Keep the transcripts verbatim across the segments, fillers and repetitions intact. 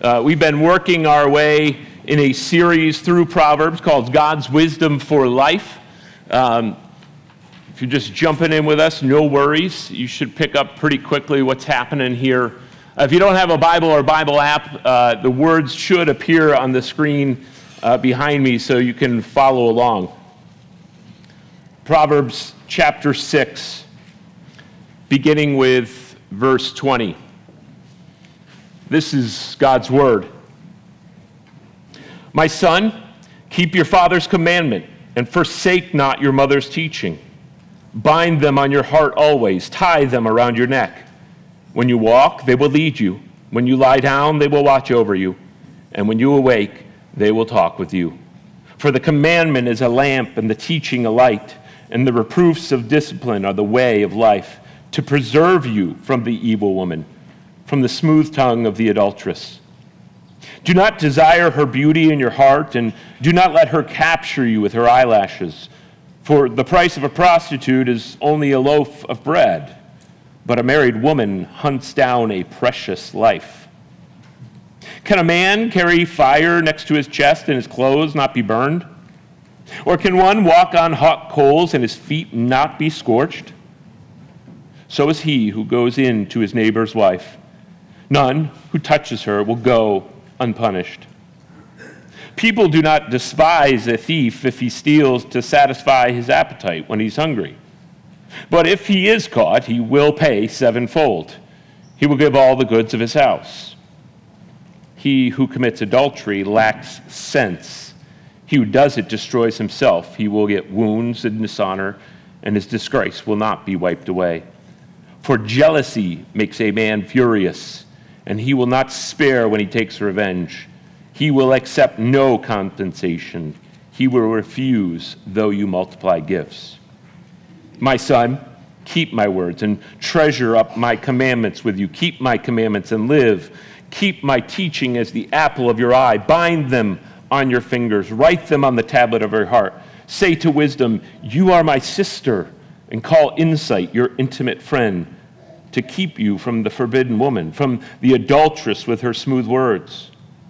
Uh, we've been working our way in a series through Proverbs called God's Wisdom for Life. Um, if you're just jumping in with us, no worries. You should pick up pretty quickly what's happening here. Uh, if you don't have a Bible or Bible app, uh, the words should appear on the screen uh, behind me so you can follow along. Proverbs chapter six, beginning with verse twenty. This is God's word. My son, keep your father's commandment and forsake not your mother's teaching. Bind them on your heart always, tie them around your neck. When you walk, they will lead you. When you lie down, they will watch over you. And when you awake, they will talk with you. For the commandment is a lamp and the teaching a light, and the reproofs of discipline are the way of life, to preserve you from the evil woman, from the smooth tongue of the adulteress. Do not desire her beauty in your heart, and do not let her capture you with her eyelashes. For the price of a prostitute is only a loaf of bread, but a married woman hunts down a precious life. Can a man carry fire next to his chest and his clothes not be burned? Or can one walk on hot coals and his feet not be scorched? So is he who goes in to his neighbor's wife. None who touches her will go unpunished. People do not despise a thief if he steals to satisfy his appetite when he's hungry. But if he is caught, he will pay sevenfold. He will give all the goods of his house. He who commits adultery lacks sense. He who does it destroys himself. He will get wounds and dishonor, and his disgrace will not be wiped away. For jealousy makes a man furious, and he will not spare when he takes revenge. He will accept no compensation. He will refuse, though you multiply gifts. My son, keep my words and treasure up my commandments with you. Keep my commandments and live. Keep my teaching as the apple of your eye. Bind them on your fingers. Write them on the tablet of your heart. Say to wisdom, you are my sister, and call insight your intimate friend, to keep you from the forbidden woman, from the adulteress with her smooth words.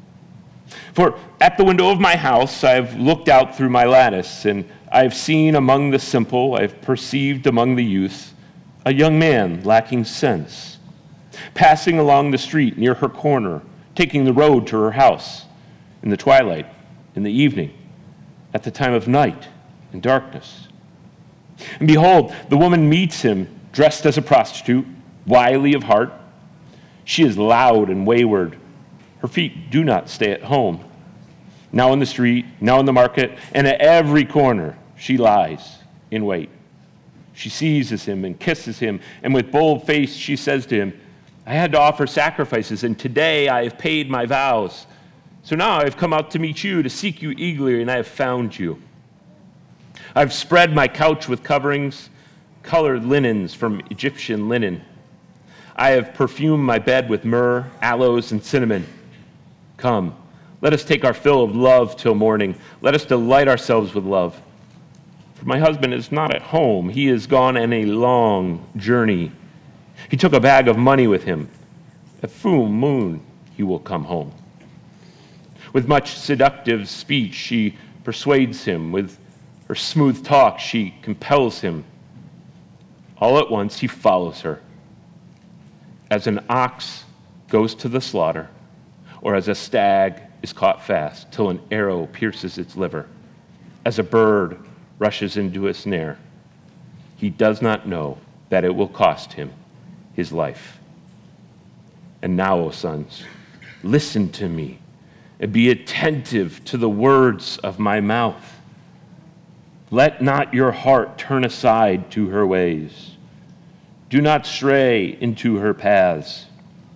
For at the window of my house I have looked out through my lattice, and I have seen among the simple, I have perceived among the youth, a young man lacking sense, passing along the street near her corner, taking the road to her house, in the twilight, in the evening, at the time of night and darkness. And behold, the woman meets him, dressed as a prostitute, wily of heart. She is loud and wayward. Her feet do not stay at home. Now in the street, now in the market, and at every corner she lies in wait. She seizes him and kisses him, and with bold face she says to him, I had to offer sacrifices, and today I have paid my vows. So now I have come out to meet you, to seek you eagerly, and I have found you. I've spread my couch with coverings, colored linens from Egyptian linen. I have perfumed my bed with myrrh, aloes, and cinnamon. Come, let us take our fill of love till morning. Let us delight ourselves with love. For my husband is not at home. He is gone on a long journey. He took a bag of money with him. At full moon he will come home. With much seductive speech she persuades him. With her smooth talk she compels him. All at once he follows her. As an ox goes to the slaughter, or as a stag is caught fast till an arrow pierces its liver, as a bird rushes into a snare, he does not know that it will cost him his life. And now, O sons, listen to me and be attentive to the words of my mouth. Let not your heart turn aside to her ways. Do not stray into her paths.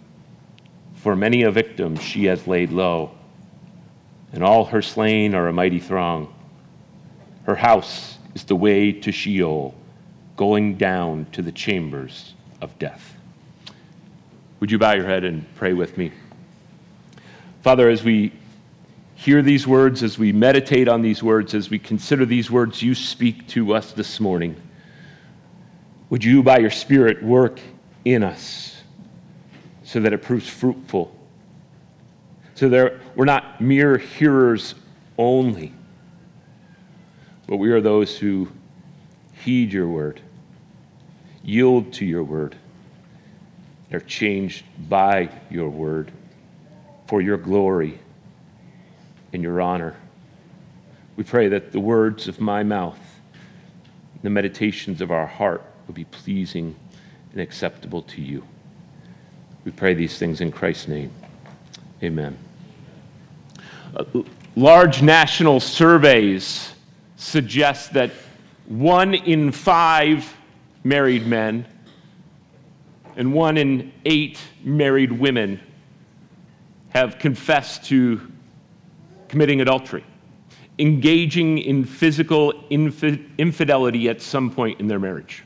For many a victim she has laid low, and all her slain are a mighty throng. Her house is the way to Sheol, going down to the chambers of death. Would you bow your head and pray with me? Father, as we hear these words, as we meditate on these words, as we consider these words you speak to us this morning, would you, by your Spirit, work in us so that it proves fruitful, So there, we're not mere hearers only, but we are those who heed your word, yield to your word, are changed by your word for your glory and your honor. We pray that the words of my mouth, the meditations of our heart will be pleasing and acceptable to you. We pray these things in Christ's name. Amen. Uh, large national surveys suggest that one in five married men and one in eight married women have confessed to committing adultery, engaging in physical infi- infidelity at some point in their marriage.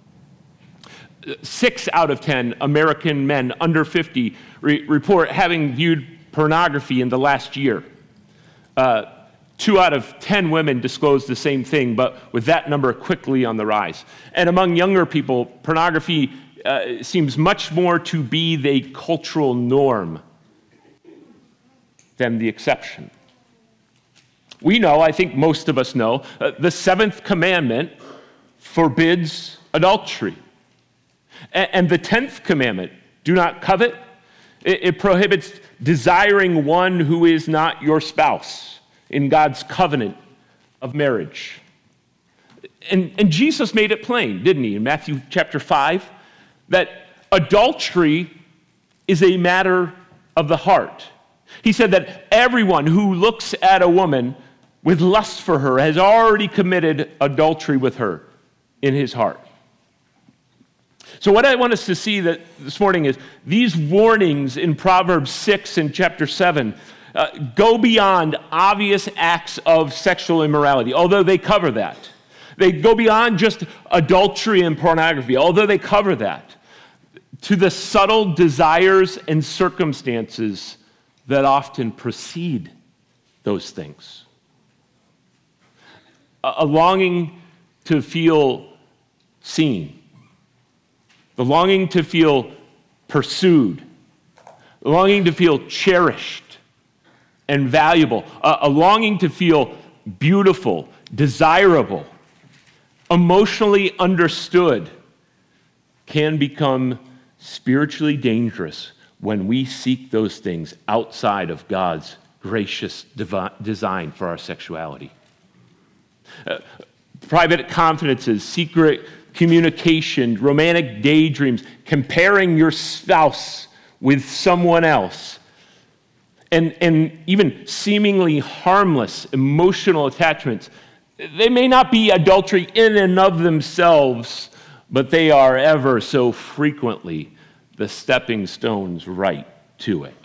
Six out of ten American men under fifty re- report having viewed pornography in the last year. Uh, two out of ten women disclose the same thing, but with that number quickly on the rise. And among younger people, pornography uh, seems much more to be the cultural norm than the exception. We know, I think most of us know, uh, the seventh commandment forbids adultery. A- and the tenth commandment, do not covet, it, it prohibits desiring one who is not your spouse in God's covenant of marriage. And, and Jesus made it plain, didn't he, in Matthew chapter five, that adultery is a matter of the heart. He said that everyone who looks at a woman with lust for her has already committed adultery with her in his heart. So what I want us to see that this morning is these warnings in Proverbs six and chapter seven uh, go beyond obvious acts of sexual immorality, although they cover that. They go beyond just adultery and pornography, although they cover that, to the subtle desires and circumstances that often precede those things. A, a longing to feel seen, the longing to feel pursued, the longing to feel cherished and valuable, a, a longing to feel beautiful, desirable, emotionally understood, can become spiritually dangerous when we seek those things outside of God's gracious devi- design for our sexuality. Uh, private confidences, secret communication, romantic daydreams, comparing your spouse with someone else, and, and even seemingly harmless emotional attachments. They may not be adultery in and of themselves, but they are ever so frequently the stepping stones right to it.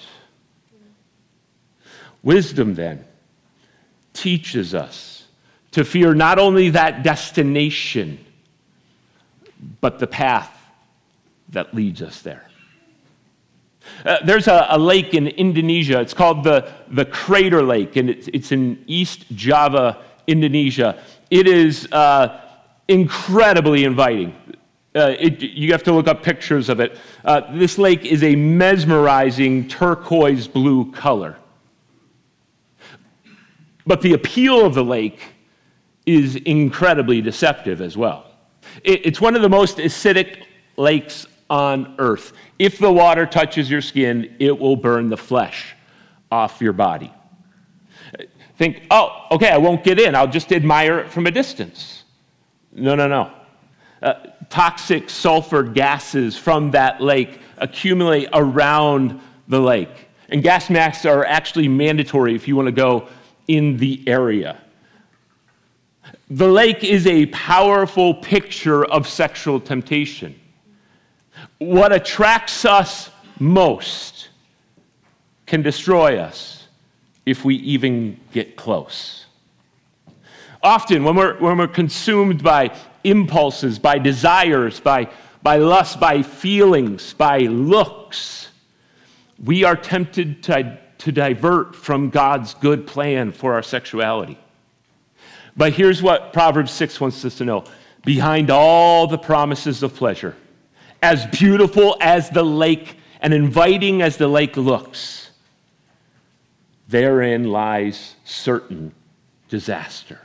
Wisdom, then, teaches us to fear not only that destination, but the path that leads us there. Uh, there's a, a lake in Indonesia. It's called the, the Crater Lake, and it's, it's in East Java, Indonesia. It is uh, incredibly inviting. Uh, it, you have to look up pictures of it. Uh, this lake is a mesmerizing turquoise blue color. But the appeal of the lake is incredibly deceptive as well. It, it's one of the most acidic lakes on earth. If the water touches your skin, it will burn the flesh off your body. Think, oh, okay, I won't get in. I'll just admire it from a distance. No, no, no. Uh, toxic sulfur gases from that lake accumulate around the lake. And gas masks are actually mandatory if you want to go in the area. The lake is a powerful picture of sexual temptation. What attracts us most can destroy us if we even get close. Often, when we're, when we're consumed by impulses, by desires, by, by lust, by feelings, by looks, we are tempted to, to divert from God's good plan for our sexuality. But here's what Proverbs six wants us to know. Behind all the promises of pleasure, as beautiful as the lake and inviting as the lake looks, therein lies certain disaster.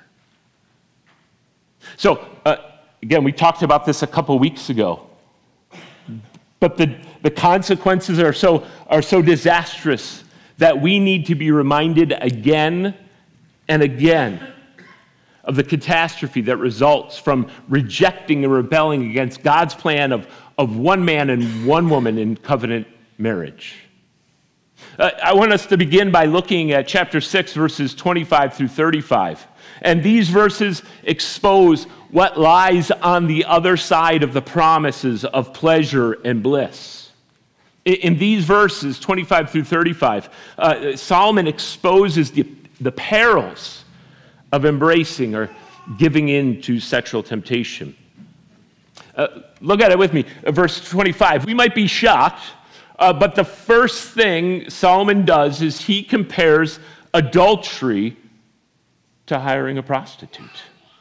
So, uh, again, we talked about this a couple weeks ago. But the, the consequences are so, are so disastrous that we need to be reminded again and again of the catastrophe that results from rejecting and rebelling against God's plan of, of one man and one woman in covenant marriage. Uh, I want us to begin by looking at chapter six, verses twenty-five through thirty-five. And these verses expose what lies on the other side of the promises of pleasure and bliss. In, in these verses, twenty-five through thirty-five, uh, Solomon exposes the, the perils of embracing or giving in to sexual temptation. Uh, look at it with me, uh, verse twenty-five. We might be shocked, uh, but the first thing Solomon does is he compares adultery to hiring a prostitute.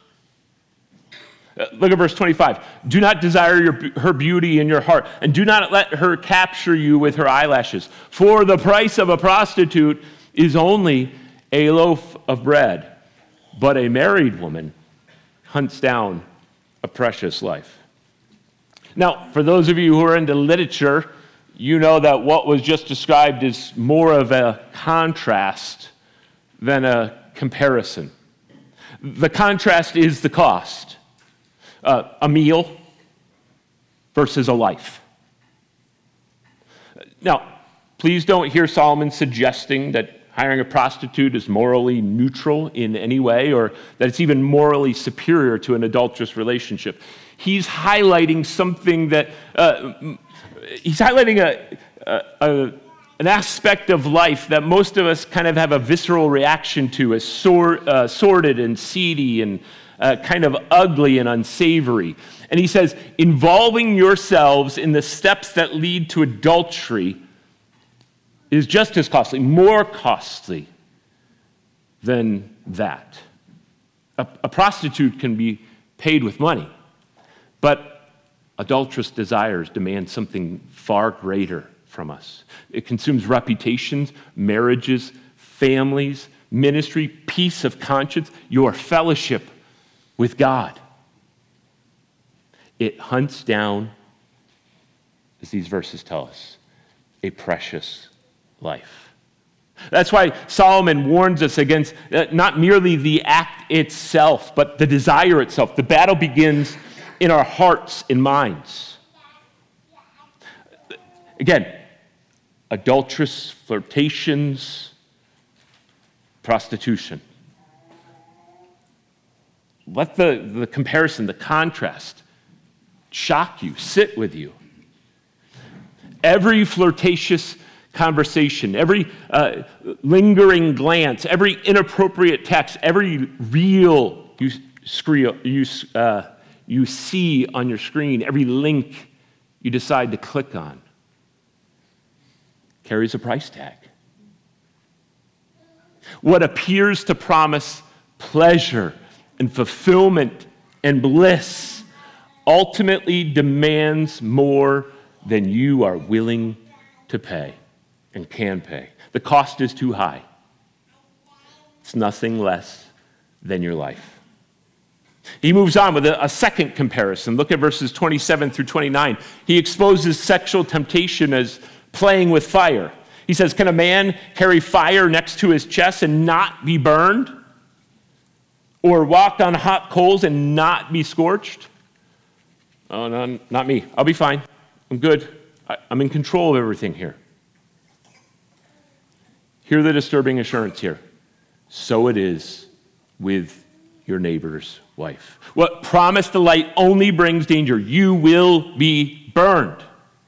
Uh, look at verse twenty-five. Do not desire your, her beauty in your heart, and do not let her capture you with her eyelashes. For the price of a prostitute is only a loaf of bread, but a married woman hunts down a precious life. Now, for those of you who are into literature, you know that what was just described is more of a contrast than a comparison. The contrast is the cost. Uh, a meal versus a life. Now, please don't hear Solomon suggesting that hiring a prostitute is morally neutral in any way or that it's even morally superior to an adulterous relationship. He's highlighting something that, uh, he's highlighting a, a, a an aspect of life that most of us kind of have a visceral reaction to as sor- uh, sordid and seedy and uh, kind of ugly and unsavory. And he says, involving yourselves in the steps that lead to adultery is just as costly, more costly than that. A, a prostitute can be paid with money, but adulterous desires demand something far greater from us. It consumes reputations, marriages, families, ministry, peace of conscience, your fellowship with God. It hunts down, as these verses tell us, a precious life. That's why Solomon warns us against uh, not merely the act itself, but the desire itself. The battle begins in our hearts and minds. Again, adulterous flirtations, prostitution. Let the, the comparison, the contrast, shock you, sit with you. Every flirtatious conversation, every uh, lingering glance, every inappropriate text, every reel you, screen, you, uh, you see on your screen, every link you decide to click on, carries a price tag. What appears to promise pleasure and fulfillment and bliss ultimately demands more than you are willing to pay and can pay. The cost is too high. It's nothing less than your life. He moves on with a, a second comparison. Look at verses twenty-seven through twenty-nine. He exposes sexual temptation as playing with fire. He says, can a man carry fire next to his chest and not be burned? Or walk on hot coals and not be scorched? Oh, no, not me. I'll be fine. I'm good. I, I'm in control of everything here. Hear the disturbing assurance here. So it is with your neighbor's wife. What promised delight only brings danger. You will be burned.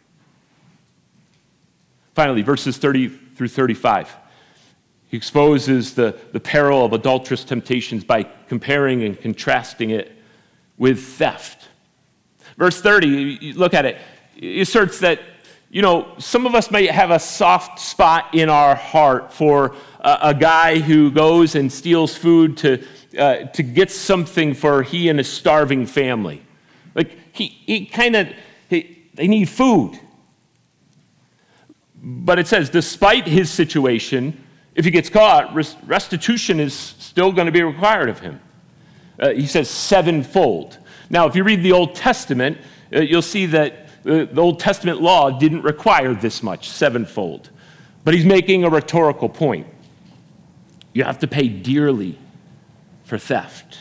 Finally, verses thirty through thirty-five. He exposes the, the peril of adulterous temptations by comparing and contrasting it with theft. Verse thirty, you look at it, he asserts that, you know, some of us may have a soft spot in our heart for a, a guy who goes and steals food to, uh, to get something for he and his starving family. Like, he, he kind of, they need food. But it says, despite his situation, If he gets caught, restitution is still going to be required of him. Uh, he says sevenfold. Now, if you read the Old Testament, uh, you'll see that uh, the Old Testament law didn't require this much, sevenfold. But he's making a rhetorical point. You have to pay dearly for theft.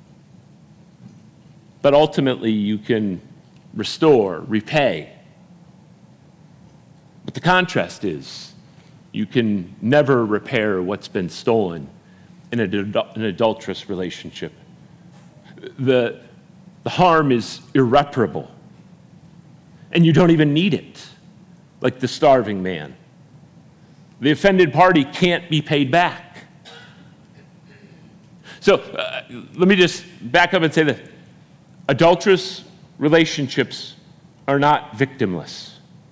But ultimately, you can restore, repay. But the contrast is, you can never repair what's been stolen in an adulterous relationship. The, the harm is irreparable. And you don't even need it, like the starving man. The offended party can't be paid back. So uh, let me just back up and say that adulterous relationships are not victimless.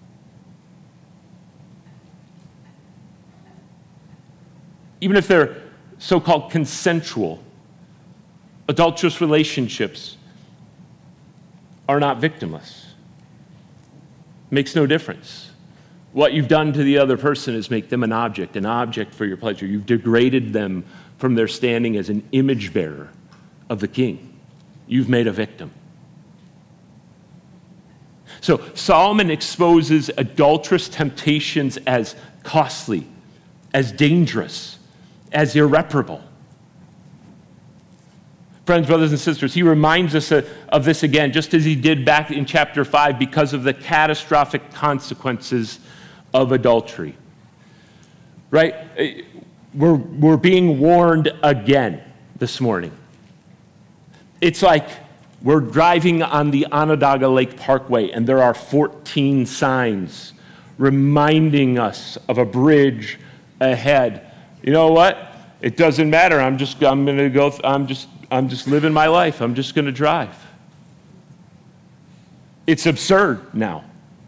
Even if they're so-called consensual, adulterous relationships are not victimless. Makes no difference. What you've done to the other person is make them an object, an object for your pleasure. You've degraded them from their standing as an image bearer of the king. You've made a victim. So Solomon exposes adulterous temptations as costly, as dangerous, as irreparable. Friends, brothers, and sisters, he reminds us of this again, just as he did back in chapter five, because of the catastrophic consequences of adultery. Right? We're, we're being warned again this morning. It's like we're driving on the Onondaga Lake Parkway, and there are fourteen signs reminding us of a bridge ahead. You know what? It doesn't matter. I'm just, I'm going to go, I'm just, I'm just living my life. I'm just going to drive. It's absurd now.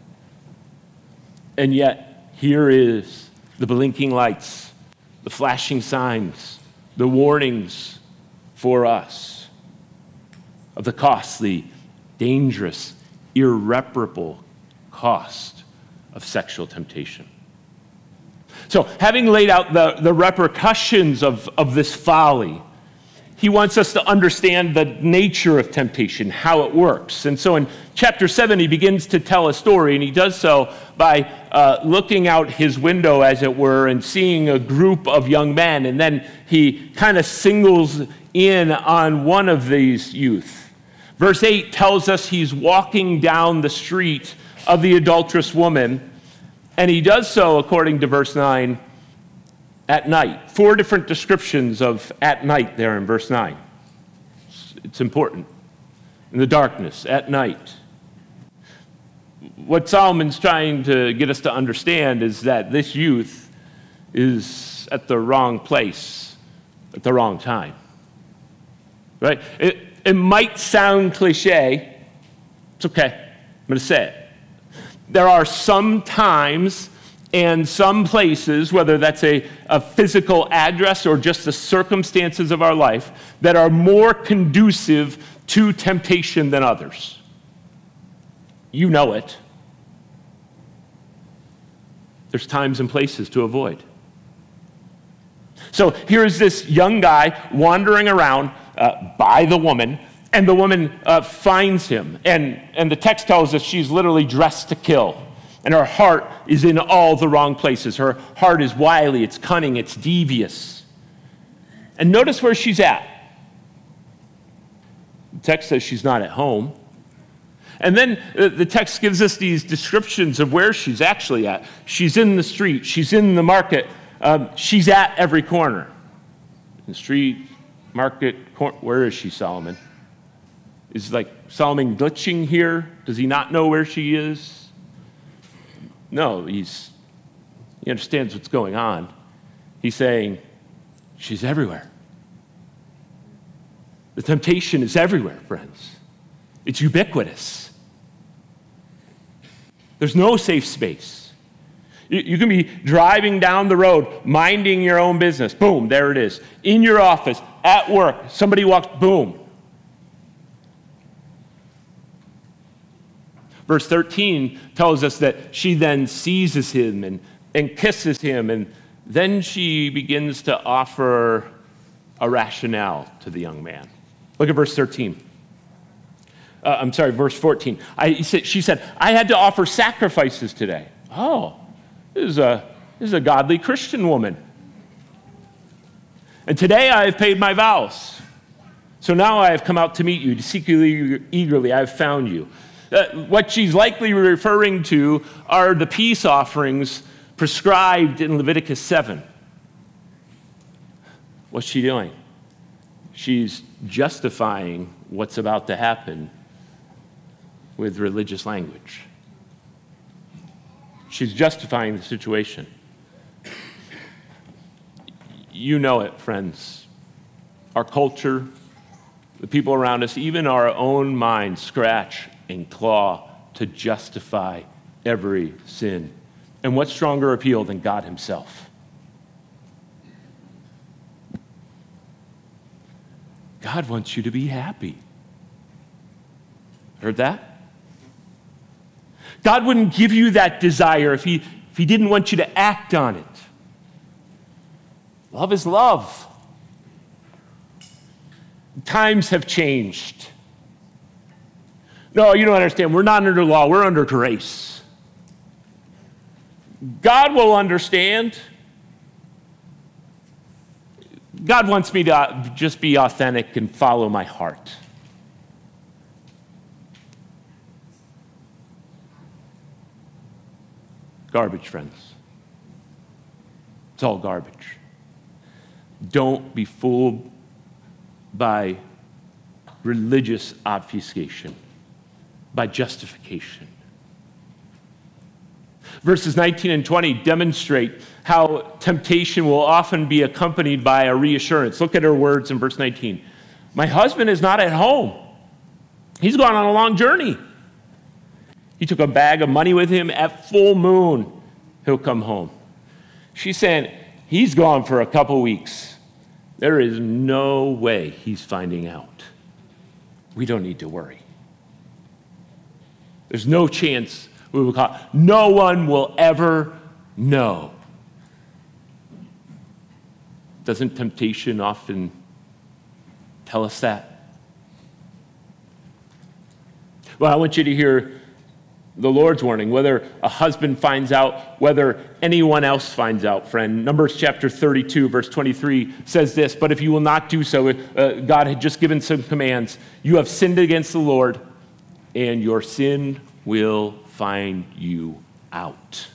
And yet, here is the blinking lights, the flashing signs, the warnings for us of the costly, dangerous, irreparable cost of sexual temptation. So, having laid out the, the repercussions of, of this folly, he wants us to understand the nature of temptation, how it works. And so in chapter seven, he begins to tell a story, and he does so by uh, looking out his window, as it were, and seeing a group of young men. And then he kind of singles in on one of these youth. Verse eight tells us he's walking down the street of the adulterous woman, and he does so, according to verse nine, at night. Four different descriptions of at night there in verse nine. It's important. In the darkness, at night. What Solomon's trying to get us to understand is that this youth is at the wrong place at the wrong time. Right? It, it might sound cliche. It's okay. I'm going to say it. There are some times and some places, whether that's a, a physical address or just the circumstances of our life, that are more conducive to temptation than others. You know it. There's times and places to avoid. So here's this young guy wandering around uh, by the woman, and the woman uh, finds him. And, and the text tells us she's literally dressed to kill. And her heart is in all the wrong places. Her heart is wily, it's cunning, it's devious. And notice where she's at. The text says she's not at home. And then the text gives us these descriptions of where she's actually at. She's in the street. She's in the market. Um, she's at every corner. The street, market, cor- where is she, Solomon? Is like Solomon glitching here? Does he not know where she is? No, he's, he understands what's going on. He's saying, she's everywhere. The temptation is everywhere, friends. It's ubiquitous. There's no safe space. You, you can be driving down the road, minding your own business. Boom, there it is. In your office, at work, somebody walks, boom. Verse thirteen tells us that she then seizes him and, and kisses him and Then she begins to offer a rationale to the young man. Look at verse thirteen. Uh, I'm sorry, verse fourteen. I, she said, I had to offer sacrifices today. Oh, this is a, this is a godly Christian woman. And today I have paid my vows. So now I have come out to meet you, to seek you eagerly. I have found you. Uh, what she's likely referring to are the peace offerings prescribed in Leviticus seven. What's she doing? She's justifying what's about to happen with religious language. She's justifying the situation. You know it, friends. Our culture, the people around us, even our own minds scratch and claw to justify every sin. And what stronger appeal than God himself? God wants you to be happy. Heard that? God wouldn't give you that desire if he, if he didn't want you to act on it. Love is love. Times have changed. No, you don't understand. We're not under law. We're under grace. God will understand. God wants me to just be authentic and follow my heart. Garbage, friends. It's all garbage. Don't be fooled by religious obfuscation, by justification. Verses nineteen and twenty demonstrate how temptation will often be accompanied by a reassurance. Look at her words in verse nineteen. My husband is not at home. He's gone on a long journey. He took a bag of money with him. At full moon, he'll come home. She's saying, he's gone for a couple weeks. There is no way he's finding out. We don't need to worry. There's no chance we will call. No one will ever know. Doesn't temptation often tell us that? Well, I want you to hear the Lord's warning, whether a husband finds out, whether anyone else finds out, friend. Numbers chapter thirty-two, verse twenty-three says this, but if you will not do so, uh, God had just given some commands. You have sinned against the Lord, and your sin will find you out.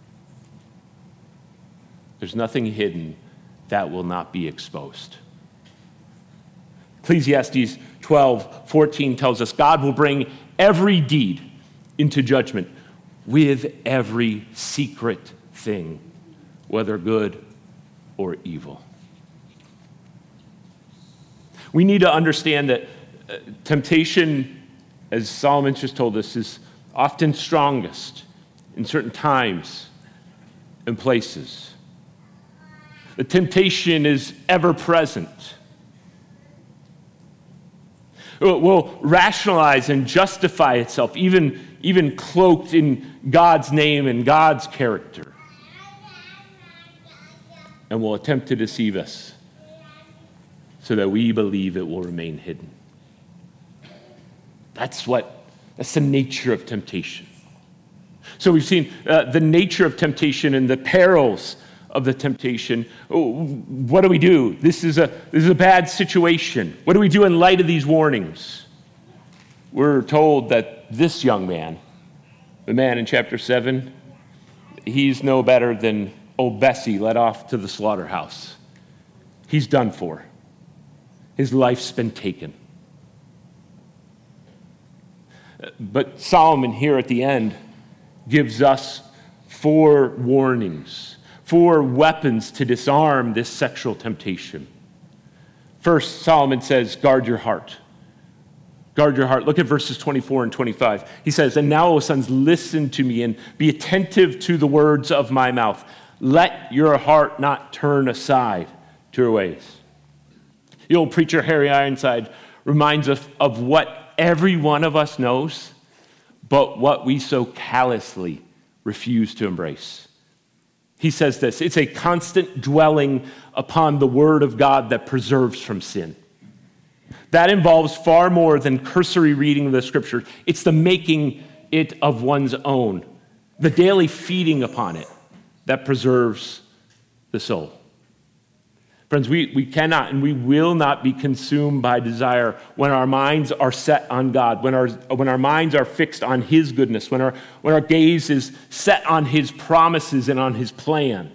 There's nothing hidden that will not be exposed. Ecclesiastes twelve fourteen tells us God will bring every deed into judgment with every secret thing, whether good or evil. We need to understand that uh, temptation, as Solomon just told us, is often strongest in certain times and places. The temptation is ever present. It will rationalize and justify itself, even, even cloaked in God's name and God's character, and will attempt to deceive us so that we believe it will remain hidden. That's what, that's the nature of temptation. So we've seen uh, the nature of temptation and the perils of the temptation. Oh, what do we do? This is a this is a bad situation. What do we do in light of these warnings? We're told that this young man, the man in chapter seven, he's no better than old Bessie led off to the slaughterhouse. He's done for. His life's been taken. But Solomon here at the end gives us four warnings, four weapons to disarm this sexual temptation. First, Solomon says, guard your heart. Guard your heart. Look at verses twenty-four and twenty-five. He says, and now, O sons, listen to me and be attentive to the words of my mouth. Let your heart not turn aside to your ways. The old preacher Harry Ironside reminds us of what every one of us knows, but what we so callously refuse to embrace. He says this, it's a constant dwelling upon the word of God that preserves from sin. That involves far more than cursory reading of the scripture. It's the making it of one's own, the daily feeding upon it that preserves the soul. Friends, we, we cannot and we will not be consumed by desire when our minds are set on God, when our, when our minds are fixed on his goodness, when our, when our gaze is set on his promises and on his plan.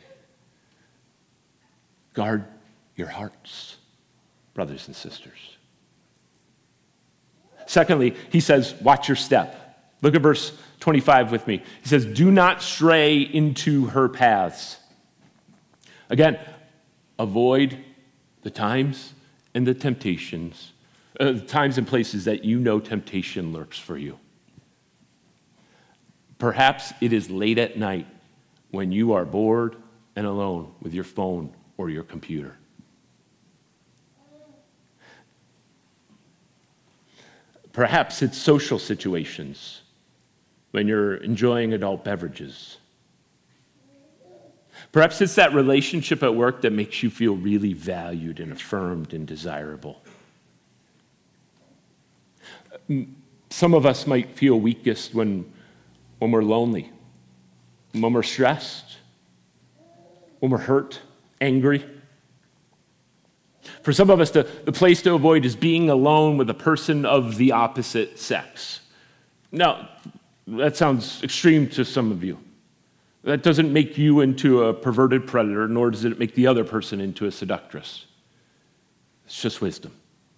Guard your hearts, brothers and sisters. Secondly, he says, watch your step. Look at verse twenty-five with me. He says, do not stray into her paths. Again, avoid the times and the temptations, uh, the times and places that you know temptation lurks for you. Perhaps it is late at night when you are bored and alone with your phone or your computer. Perhaps it's social situations when you're enjoying adult beverages. Perhaps it's that relationship at work that makes you feel really valued and affirmed and desirable. Some of us might feel weakest when, when we're lonely, when we're stressed, when we're hurt, angry. For some of us, the, the place to avoid is being alone with a person of the opposite sex. Now, that sounds extreme to some of you. That doesn't make you into a perverted predator, nor does it make the other person into a seductress. It's just wisdom.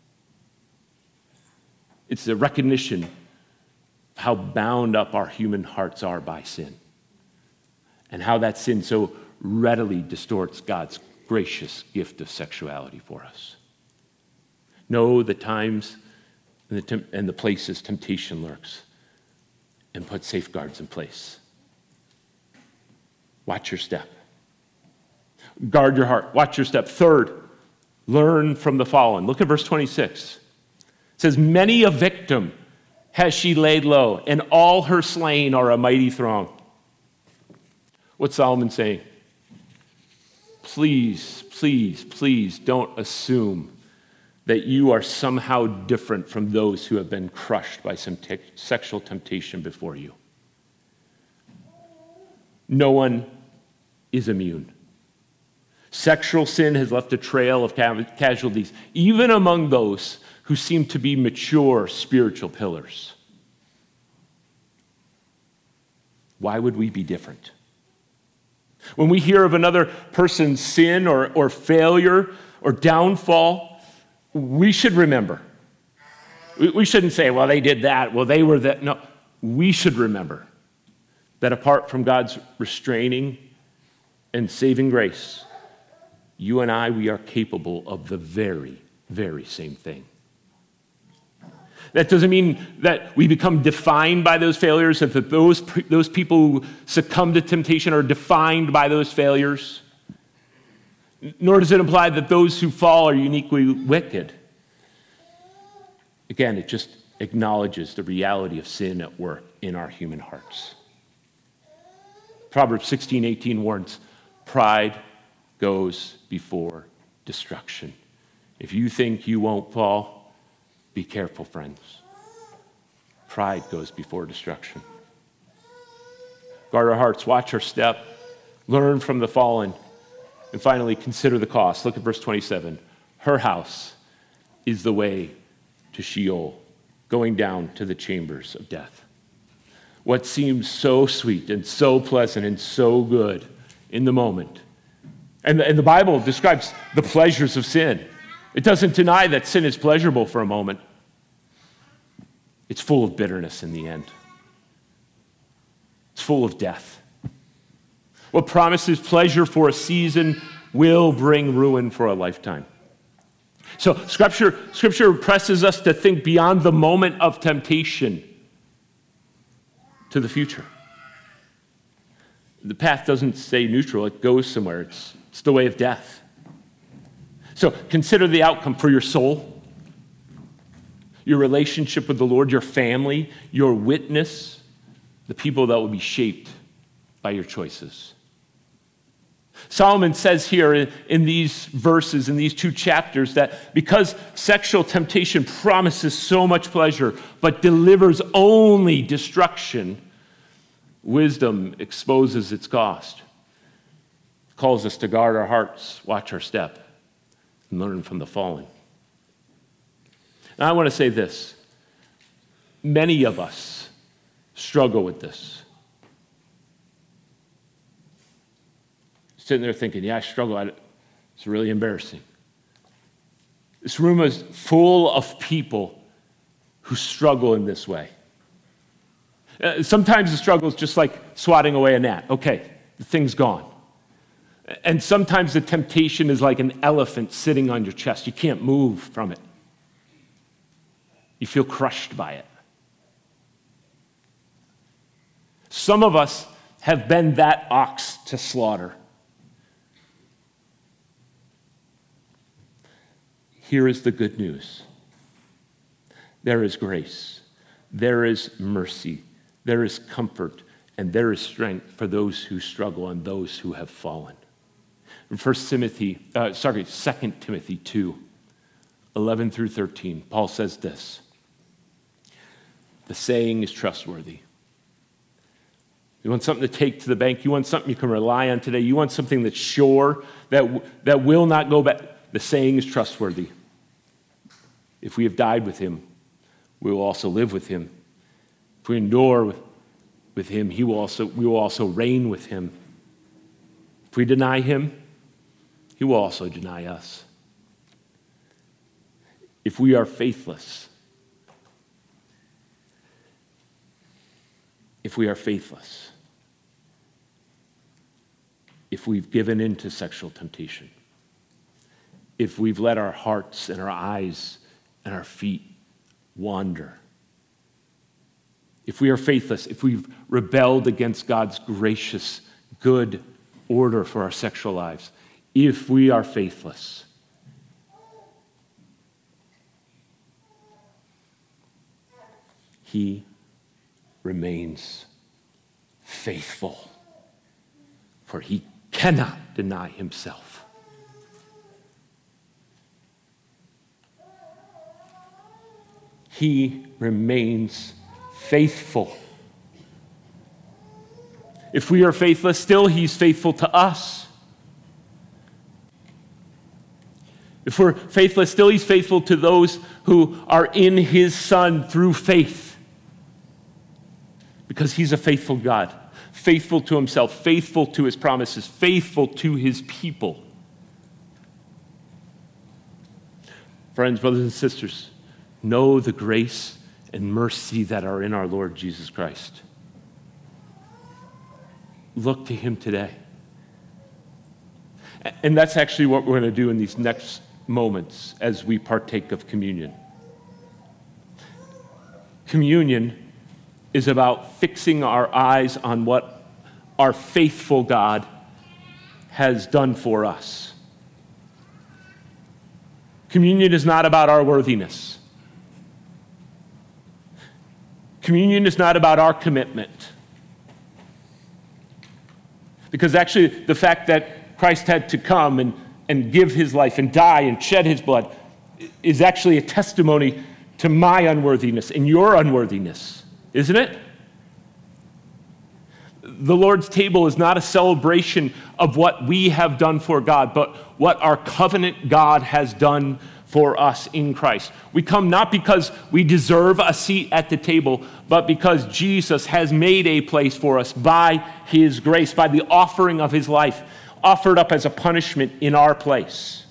It's the recognition of how bound up our human hearts are by sin, and how that sin so readily distorts God's gracious gift of sexuality for us. Know the times and the, temp- and the places temptation lurks, and put safeguards in place. Watch your step. Guard your heart. Watch your step. Third, learn from the fallen. Look at verse twenty-six. It says, many a victim has she laid low, and all her slain are a mighty throng. What's Solomon saying? Please, please, please don't assume that you are somehow different from those who have been crushed by some te- sexual temptation before you. No one is immune. Sexual sin has left a trail of ca- casualties, even among those who seem to be mature spiritual pillars. Why would we be different? When we hear of another person's sin or, or failure or downfall, we should remember. We, we shouldn't say, well, they did that, well, they were that. No, we should remember that apart from God's restraining and saving grace, you and I, we are capable of the very, very same thing. That doesn't mean that we become defined by those failures, that those, those people who succumb to temptation are defined by those failures. Nor does it imply that those who fall are uniquely wicked. Again, it just acknowledges the reality of sin at work in our human hearts. Proverbs sixteen eighteen warns, pride goes before destruction. If you think you won't fall, be careful, friends. Pride goes before destruction. Guard our hearts, watch our step, learn from the fallen, and finally consider the cost. Look at verse twenty-seven. Her house is the way to Sheol, going down to the chambers of death. What seems so sweet and so pleasant and so good in the moment. And, and the Bible describes the pleasures of sin. It doesn't deny that sin is pleasurable for a moment. It's full of bitterness in the end. It's full of death. What promises pleasure for a season will bring ruin for a lifetime. So Scripture, Scripture presses us to think beyond the moment of temptation to the future. The path doesn't stay neutral. It goes somewhere. It's, it's the way of death. So consider the outcome for your soul, your relationship with the Lord, your family, your witness, the people that will be shaped by your choices. Solomon says here in, in these verses, in these two chapters, that because sexual temptation promises so much pleasure but delivers only destruction, wisdom exposes its cost. It calls us to guard our hearts, watch our step, and learn from the falling. Now, I want to say this. Many of us struggle with this. Sitting there thinking, yeah, I struggle. It's really embarrassing. This room is full of people who struggle in this way. Uh, sometimes the struggle is just like swatting away a gnat. Okay, the thing's gone. And sometimes the temptation is like an elephant sitting on your chest. You can't move from it. You feel crushed by it. Some of us have been that ox to slaughter. Here is the good news. There is grace, there is mercy, there is comfort, and there is strength for those who struggle and those who have fallen. In First Timothy, uh, sorry, Second Timothy two, eleven through thirteen, Paul says this: the saying is trustworthy. You want something to take to the bank? You want something you can rely on today? You want something that's sure, that, that will not go back? The saying is trustworthy. If we have died with him, we will also live with him. If we endure with, with him, he will also, we will also reign with him. If we deny him, he will also deny us. If we are faithless, if we are faithless, if we've given in to sexual temptation, if we've let our hearts and our eyes and our feet wander, if we are faithless, if we've rebelled against God's gracious, good order for our sexual lives, if we are faithless, he remains faithful, for he cannot deny himself. He remains faithful. If we are faithless, still he's faithful to us. If we're faithless, still he's faithful to those who are in his Son through faith. Because he's a faithful God, faithful to himself, faithful to his promises, faithful to his people. Friends, brothers and sisters, know the grace and mercy that are in our Lord Jesus Christ. Look to him today. And that's actually what we're going to do in these next moments as we partake of communion. Communion is about fixing our eyes on what our faithful God has done for us. Communion is not about our worthiness. Communion is not about our commitment. Because actually, the fact that Christ had to come and, and give his life and die and shed his blood is actually a testimony to my unworthiness and your unworthiness, isn't it? The Lord's table is not a celebration of what we have done for God, but what our covenant God has done for us in Christ. We come not because we deserve a seat at the table, but because Jesus has made a place for us by his grace, by the offering of his life, offered up as a punishment in our place.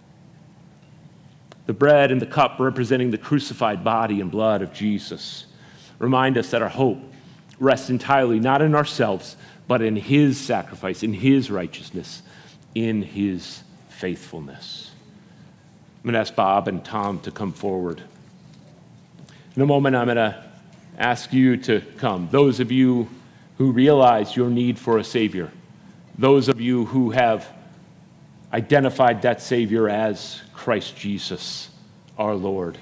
The bread and the cup representing the crucified body and blood of Jesus remind us that our hope rests entirely not in ourselves, but in his sacrifice, in his righteousness, in his faithfulness. I'm going to ask Bob and Tom to come forward. In a moment, I'm going to ask you to come. Those of you who realize your need for a Savior, those of you who have identified that Savior as Christ Jesus, our Lord.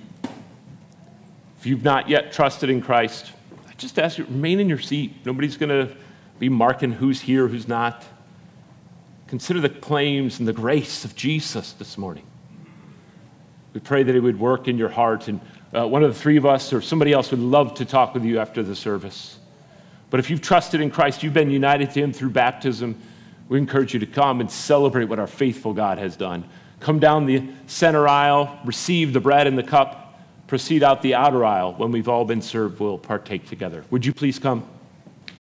If you've not yet trusted in Christ, I just ask you, remain in your seat. Nobody's going to be marking who's here, who's not. consider the claims and the grace of Jesus this morning. We pray that it would work in your heart, and uh, one of the three of us or somebody else would love to talk with you after the service. But if you've trusted in Christ, you've been united to him through baptism, we encourage you to come and celebrate what our faithful God has done. Come down the center aisle, receive the bread and the cup, proceed out the outer aisle. When we've all been served, we'll partake together. Would you please come?